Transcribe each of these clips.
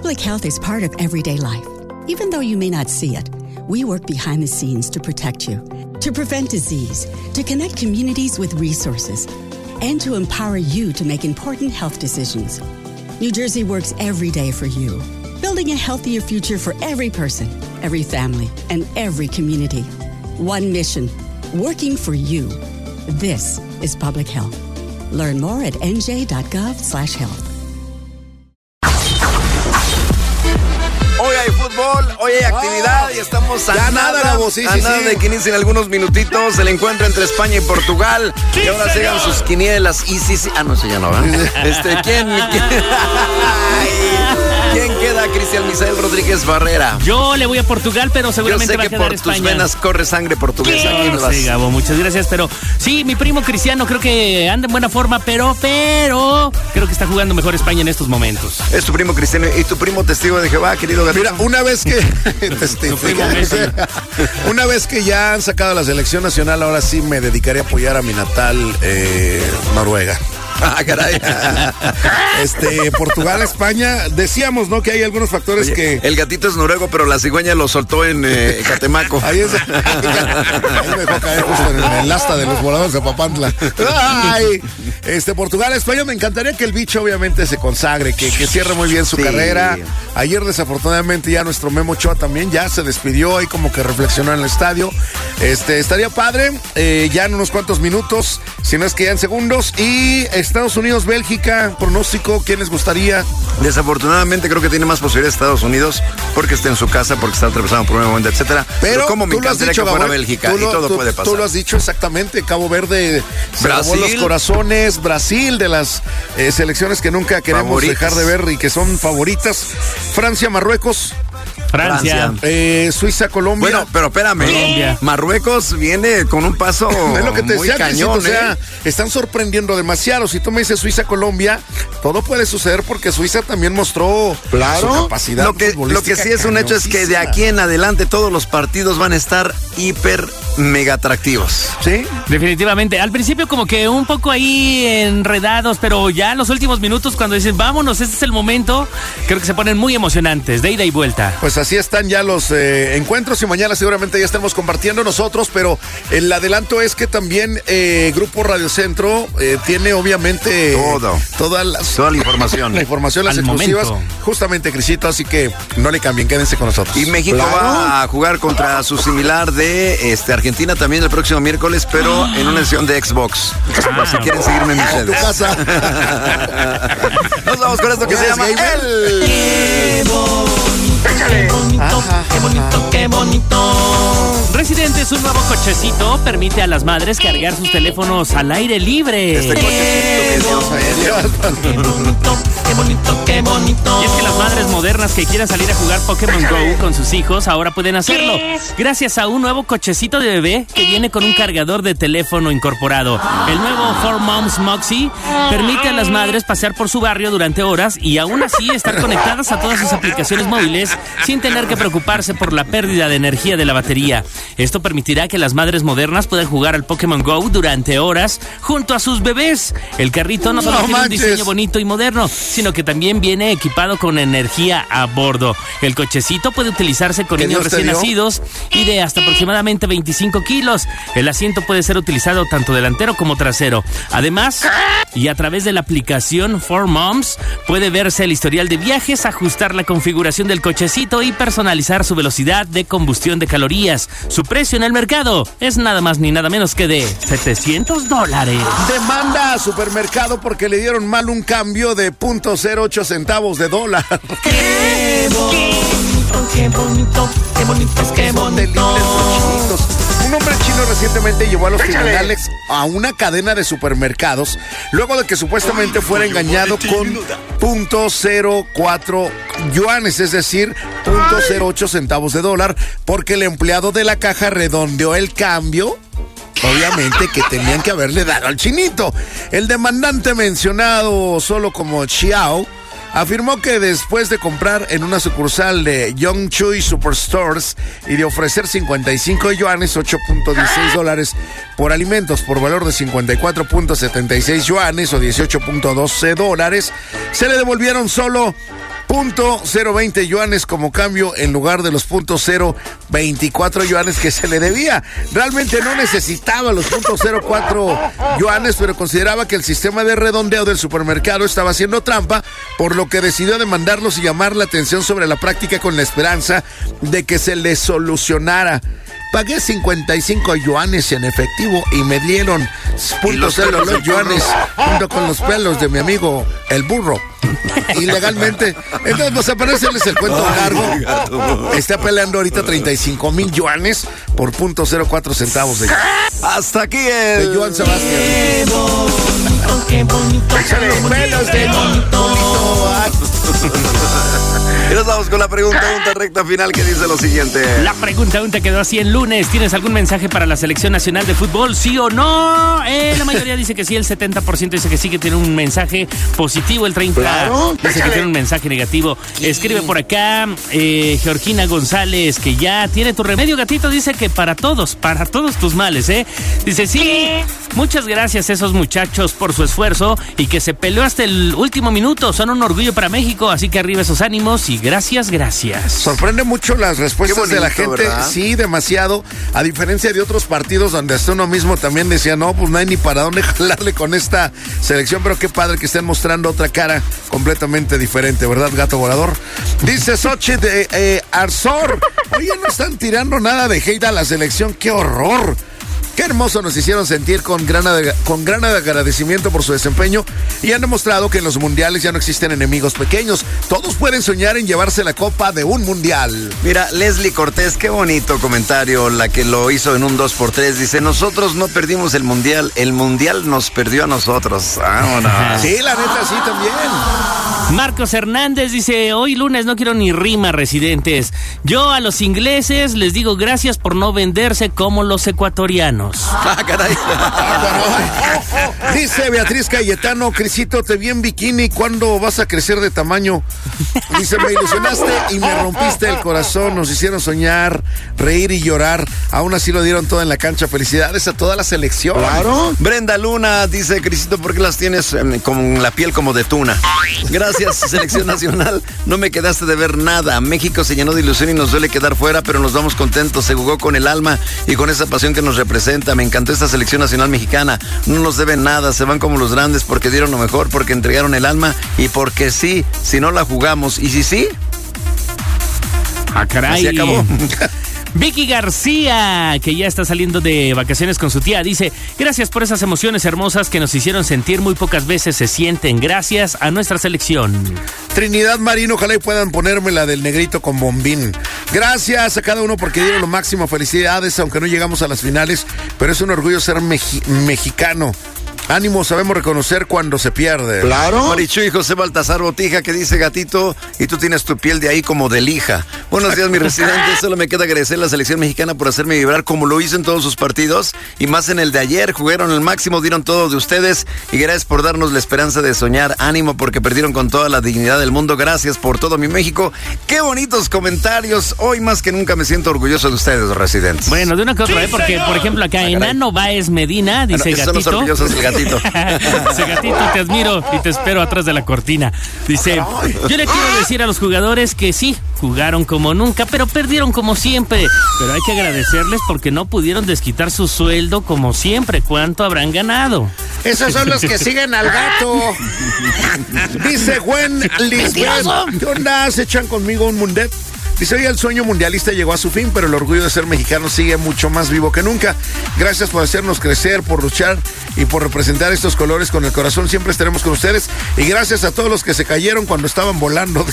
Public health is part of everyday life. Even though you may not see it, we work behind the scenes to protect you, to prevent disease, to connect communities with resources, and to empower you to make important health decisions. New Jersey works every day for you, building a healthier future for every person, every family, and every community. One mission, working for you. This is public health. Learn more at nj.gov/health. Hoy hay fútbol, hoy hay actividad y estamos a nada de que inicien algunos minutitos el encuentro entre España y Portugal. Y ahora llegan sus quinielas y sí. Ah, no, eso ya no va. ¿Quién queda? Cristian Misael Rodríguez Barrera. Yo le voy a Portugal, pero seguramente va a quedar España. Yo sé que por tus venas corre sangre portuguesa. Sí, Gabo, muchas gracias, pero sí, mi primo Cristiano creo que anda en buena forma, pero creo que está jugando mejor España en estos momentos. Es tu primo Cristiano y tu primo testigo de Jehová, querido Gabriel. Mira, una vez que ya han sacado la selección nacional, ahora sí me dedicaré a apoyar a mi natal Noruega. Ah, caray. Portugal, España, decíamos, ¿no? Que hay algunos factores. Oye, que... El gatito es noruego, pero la cigüeña lo soltó en Catemaco. Ahí es. Ahí me dejó caer justo en el asta de los voladores de Papantla. Ay, Portugal, España, me encantaría que el bicho obviamente se consagre, que cierre muy bien su carrera. Ayer desafortunadamente ya nuestro Memo Ochoa también ya se despidió y como que reflexionó en el estadio. Estaría padre, ya en unos cuantos minutos, si no es que ya en segundos. Y Estados Unidos, Bélgica, pronóstico, ¿quién les gustaría? Desafortunadamente creo que tiene más posibilidades Estados Unidos porque está en su casa, porque está atravesando por un momento, etcétera. Pero como me encantaría que fuera Bélgica y todo puede pasar. Tú lo has dicho exactamente, Cabo Verde se robó los corazones, Brasil de las selecciones que nunca queremos dejar de ver y que son favoritas, Francia, Marruecos. Francia. Suiza, Colombia. Bueno, pero espérame. Colombia. Marruecos viene con un paso es lo que te decía, muy cañón, o sea, están sorprendiendo demasiado. Si tú me dices Suiza, Colombia, todo puede suceder porque Suiza también mostró su capacidad. Lo que sí es un hecho es que de aquí en adelante todos los partidos van a estar hiper mega atractivos. Sí, definitivamente. Al principio como que un poco ahí enredados, pero ya en los últimos minutos cuando dicen vámonos, este es el momento, creo que se ponen muy emocionantes, de ida y vuelta. Pues así están ya los encuentros y mañana seguramente ya estaremos compartiendo nosotros, pero el adelanto es que también Grupo Radio Centro tiene obviamente toda la información. La información, las exclusivas, justamente, Crisito, así que no le cambien, quédense con nosotros. Y México va a jugar contra su similar de Argentina también el próximo miércoles, pero en una sesión de Xbox. Si quieren seguirme en mis redes. Tu casa. Nos vamos con esto que se llama ¡Qué bonito, qué bonito, qué bonito! Residente es un nuevo cochecito, permite a las madres cargar sus teléfonos al aire libre. Este cochecito ¡Qué bonito, qué bonito, qué bonito! Y es que las madres modernas que quieran salir a jugar Pokémon Go con sus hijos ahora pueden hacerlo. Gracias a un nuevo cochecito de bebé que viene con un cargador de teléfono incorporado. El nuevo 4Moms Moxie permite a las madres pasear por su barrio durante horas y aún así estar conectadas a todas sus aplicaciones móviles sin tener que preocuparse por la pérdida de energía de la batería. Esto permitirá que las madres modernas puedan jugar al Pokémon Go durante horas junto a sus bebés. El carrito no solo tiene un diseño bonito y moderno, sino que también viene equipado con energía a bordo. El cochecito puede utilizarse con niños recién nacidos y de hasta aproximadamente 25 kilos. El asiento puede ser utilizado tanto delantero como trasero. Además, y a través de la aplicación 4Moms, puede verse el historial de viajes, ajustar la configuración del cochecito y personalizar su velocidad de combustión de calorías. Su precio en el mercado es nada más ni nada menos que de $700. Demanda a supermercado porque le dieron mal un cambio de 0.08 centavos de dólar. ¡Qué bonito, qué bonito, qué bonito, qué bonito! Un hombre chino recientemente llevó a los tribunales a una cadena de supermercados luego de que supuestamente fuera engañado con 0.04 yuanes, es decir, 0.08 centavos de dólar, porque el empleado de la caja redondeó el cambio. Obviamente que tenían que haberle dado al chinito. El demandante, mencionado solo como Xiao, afirmó que después de comprar en una sucursal de Yongchui Superstores y de ofrecer 55 yuanes, $8.16 por alimentos por valor de 54.76 yuanes o $18.12, se le devolvieron solo .020 yuanes como cambio en lugar de los .024 yuanes que se le debía. Realmente no necesitaba los .04 yuanes, pero consideraba que el sistema de redondeo del supermercado estaba haciendo trampa, por lo que decidió demandarlos y llamar la atención sobre la práctica con la esperanza de que se le solucionara. Pagué 55 yuanes en efectivo y me dieron .0 yuanes junto con los pelos de mi amigo el burro. Ilegalmente. Entonces, pues aparecerles el cuento largo. Está peleando ahorita 35,000 yuanes por .04 centavos de hasta aquí el de Joan Sebastián. Qué bonito. Échale pelos de bonito. Y nos vamos con la pregunta recta final que dice lo siguiente. La pregunta quedó así en lunes. ¿Tienes algún mensaje para la selección nacional de fútbol? ¿Sí o no? La mayoría dice que sí, el 70% dice que sí, que tiene un mensaje positivo, el 30% dice que tiene un mensaje negativo. Escribe por acá Georgina González, que ya tiene tu remedio, gatito. Dice que para todos tus males, Dice, sí, muchas gracias a esos muchachos por su esfuerzo y que se peleó hasta el último minuto. Son un orgullo para México, así que arriba esos ánimos y gracias. Sorprende mucho las respuestas bonito, de la gente, ¿verdad? Sí, demasiado. A diferencia de otros partidos donde hasta uno mismo también decía, no, pues no hay ni para dónde jalarle con esta selección, pero qué padre que estén mostrando otra cara completamente diferente, ¿verdad, gato volador? Dice Xochitl de Arzor, oye, no están tirando nada de hate a la selección, qué horror. Qué hermoso nos hicieron sentir con gran agradecimiento por su desempeño y han demostrado que en los mundiales ya no existen enemigos pequeños. Todos pueden soñar en llevarse la copa de un mundial. Mira, Leslie Cortés, qué bonito comentario, la que lo hizo en un 2x3. Dice, nosotros no perdimos el mundial nos perdió a nosotros. Vámonos. Sí, la neta, sí, también. Marcos Hernández dice, hoy lunes no quiero ni rima, residentes. Yo a los ingleses les digo gracias por no venderse como los ecuatorianos. Caray. Dice Beatriz Cayetano, Crisito, te vi en bikini, ¿cuándo vas a crecer de tamaño? Dice, me ilusionaste y me rompiste el corazón, nos hicieron soñar, reír y llorar, aún así lo dieron todo en la cancha. Felicidades a toda la selección. Claro. Brenda Luna dice, Crisito, ¿por qué las tienes con la piel como de tuna? Gracias, selección nacional, no me quedaste de ver nada. México se llenó de ilusión y nos duele quedar fuera, pero nos vamos contentos, se jugó con el alma y con esa pasión que nos representa. Me encantó esta selección nacional mexicana, no nos deben nada, se van como los grandes porque dieron lo mejor, porque entregaron el alma y porque sí, si no la jugamos, y si sí, caray. Así acabó. Vicky García, que ya está saliendo de vacaciones con su tía, dice, gracias por esas emociones hermosas que nos hicieron sentir, muy pocas veces se sienten, gracias a nuestra selección. Trinidad Marino, ojalá y puedan ponerme la del negrito con bombín. Gracias a cada uno porque dieron lo máximo, felicidades, aunque no llegamos a las finales, pero es un orgullo ser mexicano. Ánimo, sabemos reconocer cuando se pierde. Claro. Marichu y José Baltasar Botija, que dice, gatito, y tú tienes tu piel de ahí como de lija. Buenos días, mi residente. Solo me queda agradecer a la selección mexicana por hacerme vibrar como lo hizo en todos sus partidos y más en el de ayer. Jugaron al máximo, dieron todo de ustedes y gracias por darnos la esperanza de soñar. Ánimo porque perdieron con toda la dignidad del mundo. Gracias por todo, mi México. Qué bonitos comentarios. Hoy más que nunca me siento orgulloso de ustedes, residentes. Bueno, de una que otra, porque por ejemplo acá Enano Báez Medina dice, gatito. Son los orgullosos del gatito. Dice, gatito, te admiro y te espero atrás de la cortina. Dice, yo le quiero decir a los jugadores que sí, jugaron como nunca, pero perdieron como siempre. Pero hay que agradecerles porque no pudieron desquitar su sueldo como siempre. ¿Cuánto habrán ganado? Esos son los que siguen al gato. Dice Gwen Lisbeth, ¿qué onda? ¿Se echan conmigo un mundet? Dice, hoy el sueño mundialista llegó a su fin, pero el orgullo de ser mexicano sigue mucho más vivo que nunca. Gracias por hacernos crecer, por luchar y por representar estos colores con el corazón. Siempre estaremos con ustedes. Y gracias a todos los que se cayeron cuando estaban volando.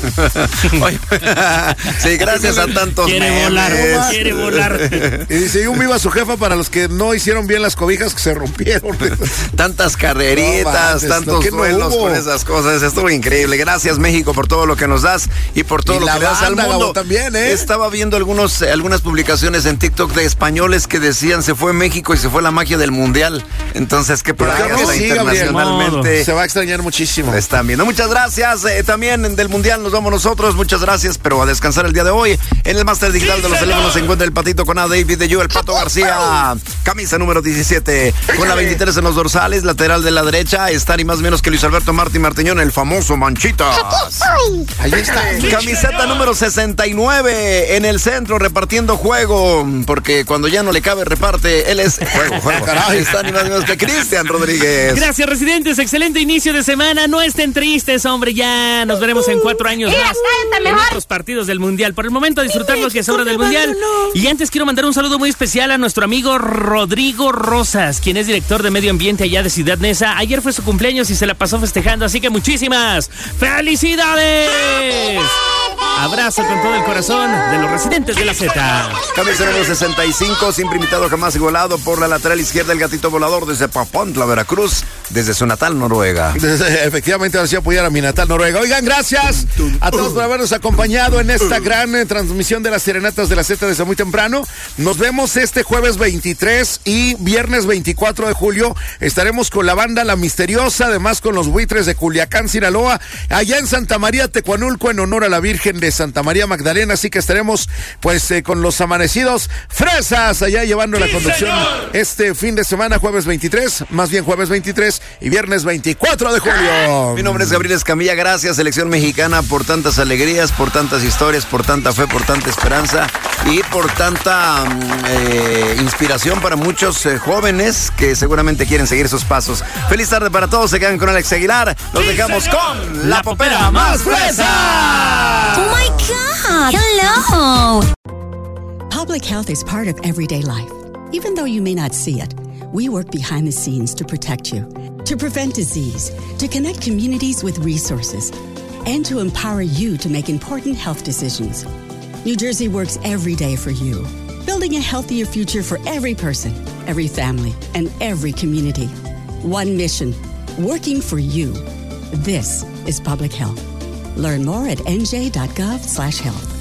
Sí, gracias a tantos. Quiere volar. Y dice, y un viva su jefa para los que no hicieron bien las cobijas que se rompieron. Tantas carreritas, tantos duelos con esas cosas. Estuvo increíble. Gracias, México, por todo lo que nos das y por todo lo que le das al mundo. hablando. También, Estaba viendo algunas publicaciones en TikTok de españoles que decían se fue México y se fue la magia del Mundial. Entonces, qué plaga internacionalmente. Se va a extrañar muchísimo. Están viendo. Muchas gracias. También del Mundial nos vamos nosotros. Muchas gracias, pero a descansar el día de hoy. En el máster digital de los teléfonos se encuentra el patito con A. David de Yu, el Pato García. Camisa número 17. Con la 23 en los dorsales, lateral de la derecha. Está ni más menos que Luis Alberto Martiñón, el famoso Manchitas. Ahí está. Camiseta número 69 en el centro, repartiendo juego. Porque cuando ya no le cabe, reparte. Él es juego. Caray. Está ni más menos que Cristian Rodríguez. Gracias, residentes. Excelente inicio de semana. No estén tristes, hombre. Ya nos veremos en 4 años más en otros partidos del Mundial. Por el momento, a disfrutar lo que sobra del Mundial. Y antes quiero mandar un saludo muy especial a nuestro amigo Rodrigo Rosas, quien es director de Medio Ambiente allá de Ciudad Neza. Ayer fue su cumpleaños y se la pasó festejando, así que muchísimas ¡felicidades! Abrazo con todo el corazón de los residentes de la Z. Camisa número 65, siempre invitado, jamás igualado, por la lateral izquierda, el gatito volador desde Papantla, Veracruz, desde su natal Noruega. Efectivamente, ahora sí apoyar a mi natal Noruega. Oigan, gracias a todos por habernos acompañado en esta gran transmisión de las serenatas de la Z desde muy temprano. Nos vemos este jueves 23 y viernes 24 de julio. Estaremos con la banda La Misteriosa, además con los Buitres de Culiacán, Sinaloa, allá en Santa María, Tecuanulco, en honor a la Virgen de Santa María Magdalena. Así que estaremos pues con los amanecidos fresas allá llevando la conducción este fin de semana, jueves 23 y viernes 24 de julio. Mi nombre es Gabriel Escamilla. Gracias, selección mexicana, por tantas alegrías, por tantas historias, por tanta fe, por tanta esperanza y por tanta inspiración para muchos jóvenes que seguramente quieren seguir sus pasos. Feliz tarde para todos. Se quedan con Alex Aguilar. Los dejamos con la popera más fresa. Oh my God! Hello! Public health is part of everyday life. Even though you may not see it, we work behind the scenes to protect you, to prevent disease, to connect communities with resources, and to empower you to make important health decisions. New Jersey works every day for you, building a healthier future for every person, every family, and every community. One mission, working for you. This is public health. Learn more at nj.gov/health.